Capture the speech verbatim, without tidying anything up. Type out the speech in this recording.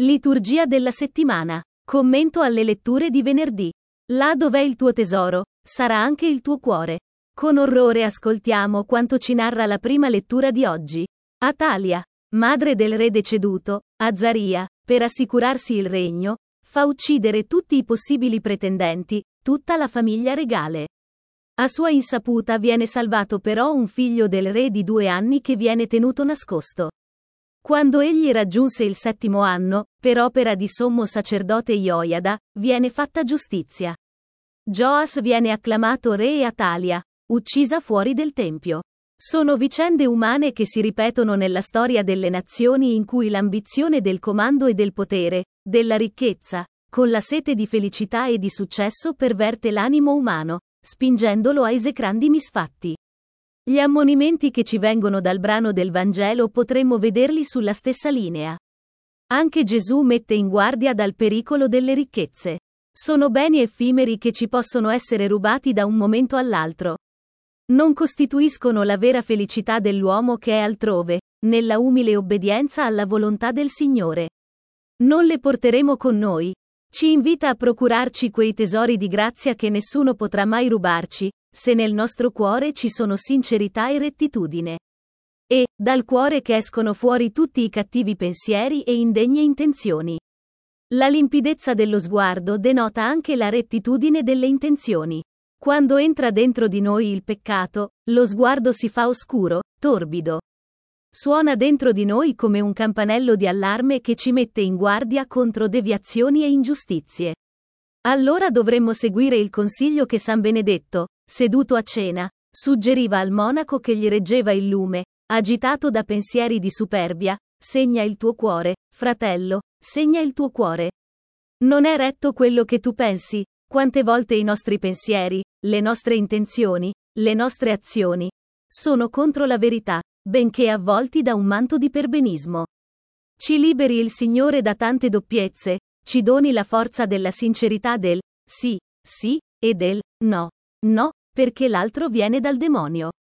Liturgia della settimana. Commento alle letture di venerdì. Là dov'è il tuo tesoro, sarà anche il tuo cuore. Con orrore ascoltiamo quanto ci narra la prima lettura di oggi. Atalia, madre del re deceduto, Azaria, per assicurarsi il regno, fa uccidere tutti i possibili pretendenti, tutta la famiglia regale. A sua insaputa viene salvato però un figlio del re di due anni che viene tenuto nascosto. Quando egli raggiunse il settimo anno, per opera di sommo sacerdote Joiada, viene fatta giustizia. Gioas viene acclamato re e Atalia, uccisa fuori del tempio. Sono vicende umane che si ripetono nella storia delle nazioni in cui l'ambizione del comando e del potere, della ricchezza, con la sete di felicità e di successo perverte l'animo umano, spingendolo a esecrandi misfatti. Gli ammonimenti che ci vengono dal brano del Vangelo potremmo vederli sulla stessa linea. Anche Gesù mette in guardia dal pericolo delle ricchezze. Sono beni effimeri che ci possono essere rubati da un momento all'altro. Non costituiscono la vera felicità dell'uomo che è altrove, nella umile obbedienza alla volontà del Signore. Non le porteremo con noi. Ci invita a procurarci quei tesori di grazia che nessuno potrà mai rubarci, se nel nostro cuore ci sono sincerità e rettitudine. E, dal cuore che escono fuori tutti i cattivi pensieri e indegne intenzioni. La limpidezza dello sguardo denota anche la rettitudine delle intenzioni. Quando entra dentro di noi il peccato, lo sguardo si fa oscuro, torbido. Suona dentro di noi come un campanello di allarme che ci mette in guardia contro deviazioni e ingiustizie. Allora dovremmo seguire il consiglio che San Benedetto, seduto a cena, suggeriva al monaco che gli reggeva il lume, agitato da pensieri di superbia: segna il tuo cuore, fratello, segna il tuo cuore. Non è retto quello che tu pensi? Quante volte i nostri pensieri, le nostre intenzioni, le nostre azioni, sono contro la verità, benché avvolti da un manto di perbenismo. Ci liberi il Signore da tante doppiezze, ci doni la forza della sincerità del sì, sì, e del no, no, perché l'altro viene dal demonio.